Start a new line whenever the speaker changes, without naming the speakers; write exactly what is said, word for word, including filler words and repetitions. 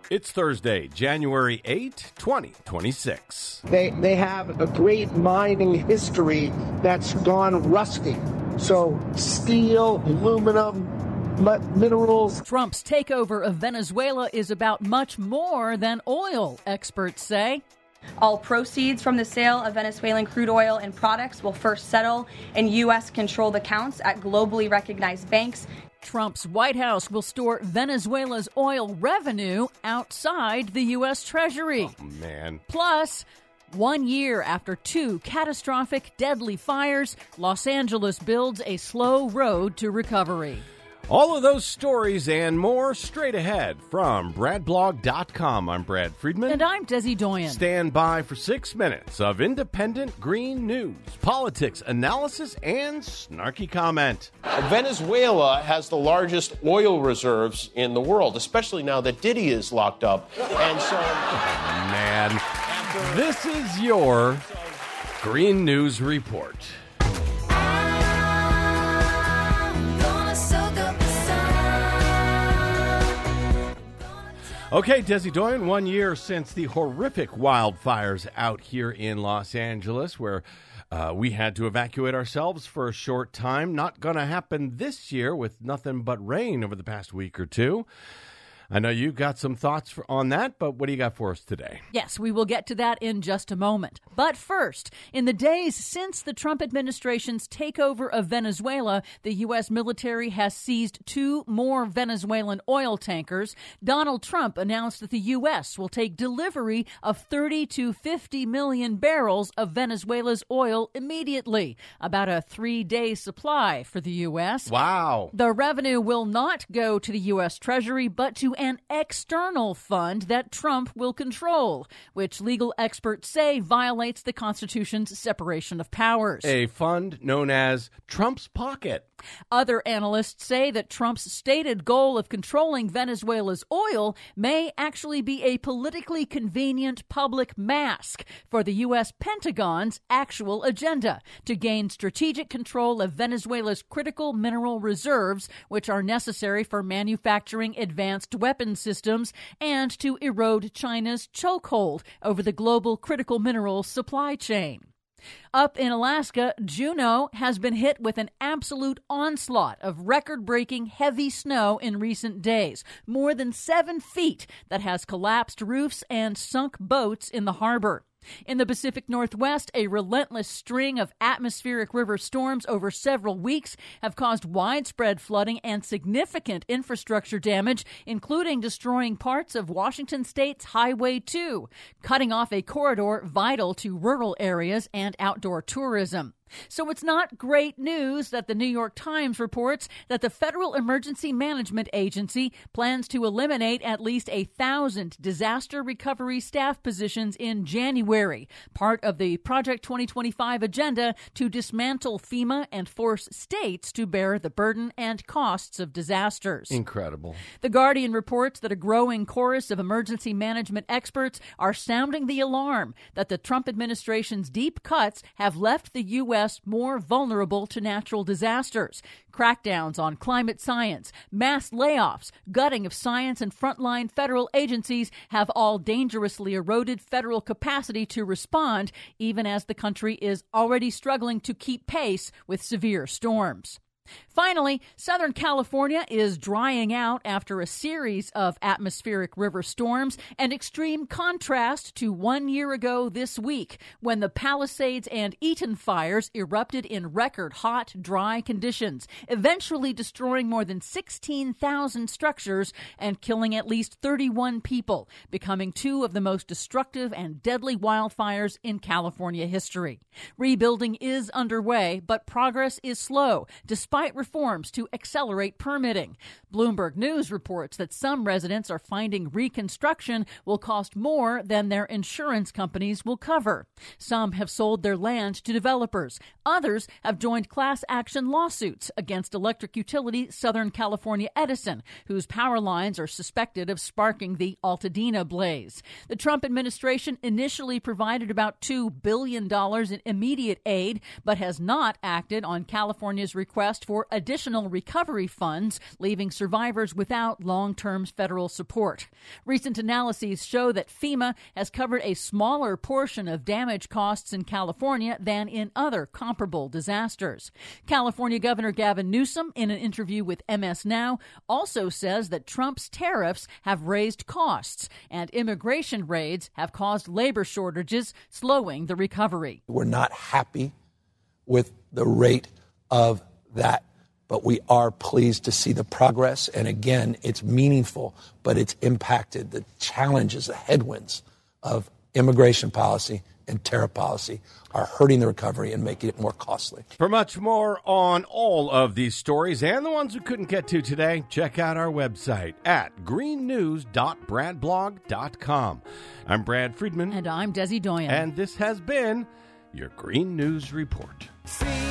It's Thursday, January eighth, twenty twenty-six.
They they have a great mining history that's gone rusty. So steel, aluminum, minerals.
Trump's takeover of Venezuela is about much more than oil, experts say.
All proceeds from the sale of Venezuelan crude oil and products will first settle in U S-controlled accounts at globally recognized banks.
Trump's White House will store Venezuela's oil revenue outside the U S. Treasury.
Oh, man.
Plus, one year after two catastrophic, deadly fires, Los Angeles builds a slow road to recovery.
All of those stories and more straight ahead from Brad Blog dot com. I'm Brad Friedman.
And I'm Desi Doyen.
Stand by for six minutes of independent green news, politics, analysis, and snarky comment.
Venezuela has the largest oil reserves in the world, especially now that Diddy is locked up. And so,
oh, man, this is your Green News Report. Okay, Desi Doyen, one year since the horrific wildfires out here in Los Angeles, where uh, we had to evacuate ourselves for a short time. Not going to happen this year with nothing but rain over the past week or two. I know you got some thoughts for, on that, but what do you got for us today?
Yes, we will get to that in just a moment. But first, in the days since the Trump administration's takeover of Venezuela, the U S military has seized two more Venezuelan oil tankers. Donald Trump announced that the U S will take delivery of thirty to fifty million barrels of Venezuela's oil immediately, about a three-day supply for the U S.
Wow.
The revenue will not go to the U S. Treasury, but to an external fund that Trump will control, which legal experts say violates the Constitution's separation of powers.
A fund known as Trump's Pocket.
Other analysts say that Trump's stated goal of controlling Venezuela's oil may actually be a politically convenient public mask for the U S. Pentagon's actual agenda to gain strategic control of Venezuela's critical mineral reserves, which are necessary for manufacturing advanced weapon systems and to erode China's chokehold over the global critical minerals supply chain. Up in Alaska, Juneau has been hit with an absolute onslaught of record-breaking heavy snow in recent days, more than seven feet, that has collapsed roofs and sunk boats in the harbor. In the Pacific Northwest, a relentless string of atmospheric river storms over several weeks have caused widespread flooding and significant infrastructure damage, including destroying parts of Washington State's Highway two, cutting off a corridor vital to rural areas and outdoor tourism. So it's not great news that the New York Times reports that the Federal Emergency Management Agency plans to eliminate at least a thousand disaster recovery staff positions in January, part of the Project twenty twenty-five agenda to dismantle FEMA and force states to bear the burden and costs of disasters.
Incredible.
The Guardian reports that a growing chorus of emergency management experts are sounding the alarm that the Trump administration's deep cuts have left the U S more vulnerable to natural disasters. Crackdowns on climate science, mass layoffs, gutting of science and frontline federal agencies have all dangerously eroded federal capacity to respond, even as the country is already struggling to keep pace with severe storms. Finally, Southern California is drying out after a series of atmospheric river storms, an extreme contrast to one year ago this week when the Palisades and Eaton fires erupted in record hot, dry conditions, eventually destroying more than sixteen thousand structures and killing at least thirty-one people, becoming two of the most destructive and deadly wildfires in California history. Rebuilding is underway, but progress is slow, despite reforms to accelerate permitting. Bloomberg News reports that some residents are finding reconstruction will cost more than their insurance companies will cover. Some have sold their land to developers. Others have joined class action lawsuits against electric utility Southern California Edison, whose power lines are suspected of sparking the Altadena blaze. The Trump administration initially provided about two billion dollars in immediate aid, but has not acted on California's request for additional recovery funds, leaving survivors without long-term federal support. Recent analyses show that FEMA has covered a smaller portion of damage costs in California than in other comparable disasters. California Governor Gavin Newsom, in an interview with M S Now, also says that Trump's tariffs have raised costs and immigration raids have caused labor shortages, slowing the recovery.
We're not happy with the rate of that, but we are pleased to see the progress. And again, it's meaningful, but it's impacted. The challenges, the headwinds of immigration policy and tariff policy are hurting the recovery and making it more costly.
For much more on all of these stories and the ones we couldn't get to today, check out our website at green news dot brad blog dot com. I'm Brad Friedman.
And I'm Desi Doyen.
And this has been your Green News Report.
See